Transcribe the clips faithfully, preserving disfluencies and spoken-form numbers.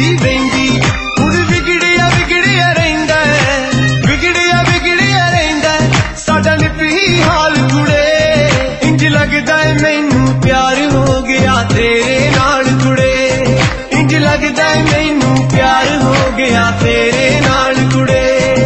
बहिंदी हुण विगड़िया विगड़िया रहिंदा विगड़िया विगड़िया रहिंदा साडा निपी हाल कुड़े इंज लगदा है मैनू प्यार हो गया तेरे नाल कुड़े इंज लगदा है मैनू प्यार हो गया तेरे नाल कुड़े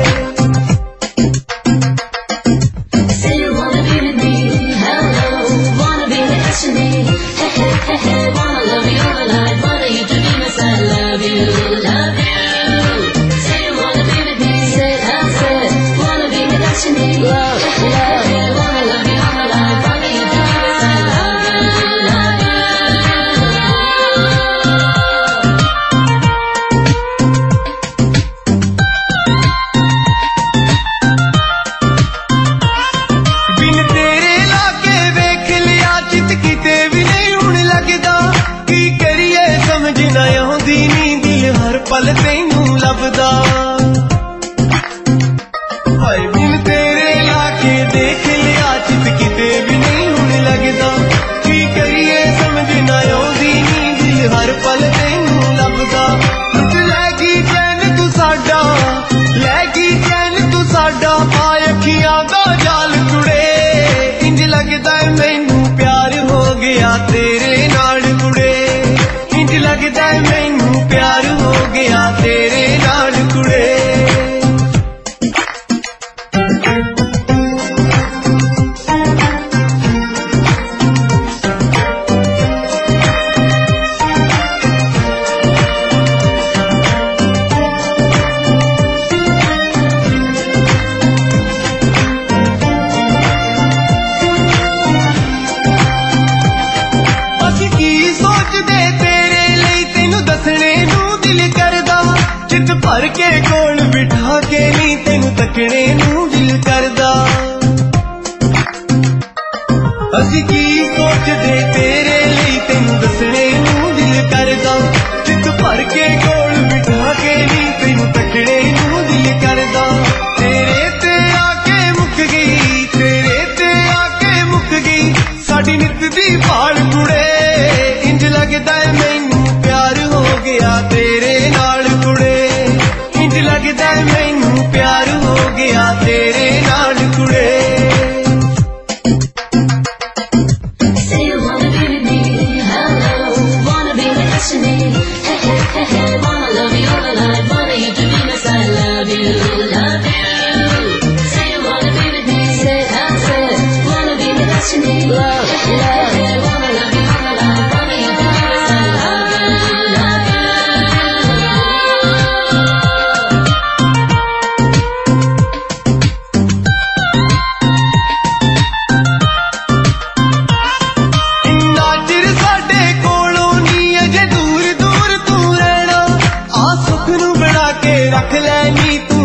पल तैनू लभदा हाय बिन तेरे लाके देख लिया चित किते भी नहीं हुण लगदा की करिए समझ ना आउंदी नी दिल हर पल तैनू लभदा लुट लैगी चैन तू साडा लैगी चैन तू साडा पाए अखियां दा जाल कुड़े इंज लगदा है मैनू प्यार हो गया तेरे नाल कुड़े इंज लगदा है मैनू प्यार हो गया तेरे नाल कुड़े असीं की सोचदे तेरे लई तैनू दसणे नू दिल करदा चित भर के कोल बिठा के नी तेनू तकने नू दिल करदा असीं की सोचदे तेरे लई तैनू दसणे नू दिल करदा चित भर के कोल बिठा के नी तेनू तकने नू दिल करदा तेरे ते आके मुक गई तेरे ते आके मुक गई साडी नित दी भाल कुड़े इंज लगदा है मैनू प्यार हो गया तेरे नाल कुड़े इंज लगदा है मैनू प्यार हो गया तेरे नाल कुड़े रख लैनी तू